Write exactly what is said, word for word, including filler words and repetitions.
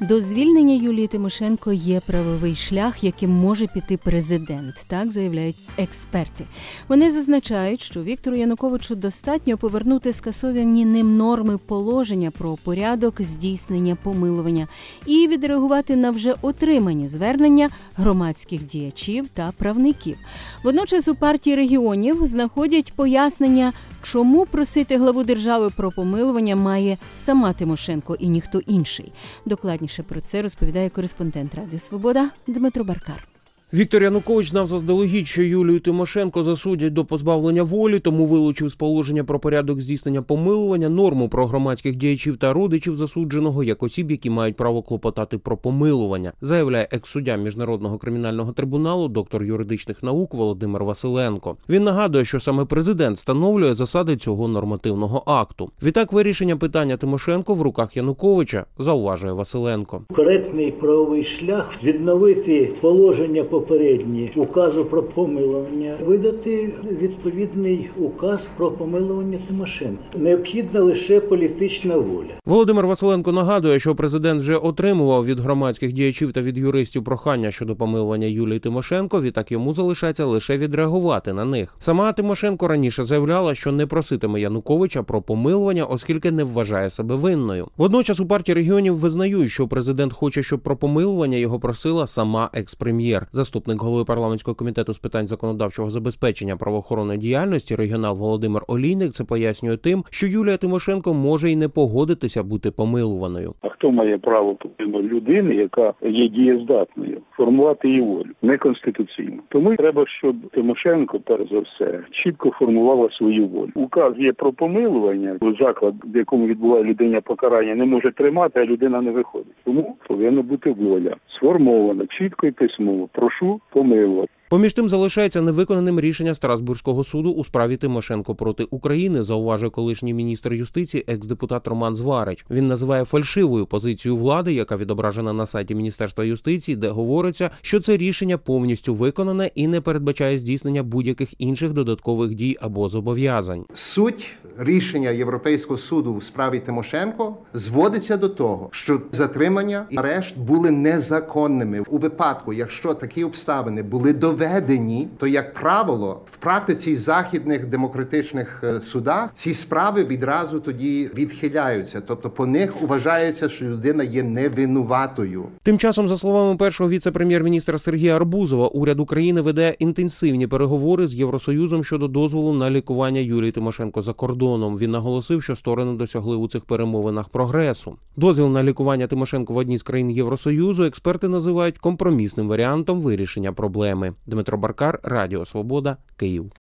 До звільнення Юлії Тимошенко є правовий шлях, яким може піти президент, так заявляють експерти. Вони зазначають, що Віктору Януковичу достатньо повернути скасовані ним норми положення про порядок здійснення помилування і відреагувати на вже отримані звернення громадських діячів та правників. Водночас у партії регіонів знаходять пояснення, чому просити главу держави про помилування має сама Тимошенко і ніхто інший. Докладніше про це розповідає кореспондент Радіо Свобода Дмитро Баркар. Віктор Янукович знав заздалегідь, що Юлію Тимошенко засудять до позбавлення волі, тому вилучив з положення про порядок здійснення помилування норму про громадських діячів та родичів засудженого як осіб, які мають право клопотати про помилування, заявляє екс-суддя Міжнародного кримінального трибуналу, доктор юридичних наук Володимир Василенко. Він нагадує, що саме президент встановлює засади цього нормативного акту. Відтак вирішення питання Тимошенко в руках Януковича, зауважує Василенко. Коректний правовий шлях відновити положення попередні указу про помилування, видати відповідний указ про помилування Тимошенко. Необхідна лише політична воля. Володимир Василенко нагадує, що президент вже отримував від громадських діячів та від юристів прохання щодо помилування Юлії Тимошенко, відтак йому залишається лише відреагувати на них. Сама Тимошенко раніше заявляла, що не проситиме Януковича про помилування, оскільки не вважає себе винною. Водночас у партії регіонів визнають, що президент хоче, щоб про помилування його просила сама екс-прем'єр. Заступник голови парламентського комітету з питань законодавчого забезпечення правоохоронної діяльності регіонал Володимир Олійник це пояснює тим, що Юлія Тимошенко може й не погодитися бути помилуваною. А хто має право помилувати людини, яка є дієздатною, формувати її волю? Неконституційно. Тому треба, щоб Тимошенко, перш за все, чітко формувала свою волю. Указ є про помилування, заклад, в якому відбуває людина покарання, не може тримати, а людина не виходить. Тому повинна бути воля. Сформована, чітко і письмово. Прошу помилувати. Поміж тим залишається невиконаним рішення Страсбурзького суду у справі Тимошенко проти України, зауважує колишній міністр юстиції, екс-депутат Роман Зварич. Він називає фальшивою позицію влади, яка відображена на сайті Міністерства юстиції, де говориться, що це рішення повністю виконане і не передбачає здійснення будь-яких інших додаткових дій або зобов'язань. Суть рішення Європейського суду у справі Тимошенко зводиться до того, що затримання і арешт були незаконними. У випадку, якщо такі обставини були доведені, то, як правило, в практиці західних демократичних судах ці справи відразу тоді відхиляються. Тобто по них вважається, що людина є невинуватою. Тим часом, за словами першого віце-прем'єр-міністра Сергія Арбузова, уряд України веде інтенсивні переговори з Євросоюзом щодо дозволу на лікування Юлії Тимошенко за кордоном. Він наголосив, що сторони досягли у цих перемовинах прогресу. Дозвіл на лікування Тимошенко в одній з країн Євросоюзу експерти називають компромісним варіантом вирішення проблеми. Дмитро Баркар, Радіо Свобода, Київ.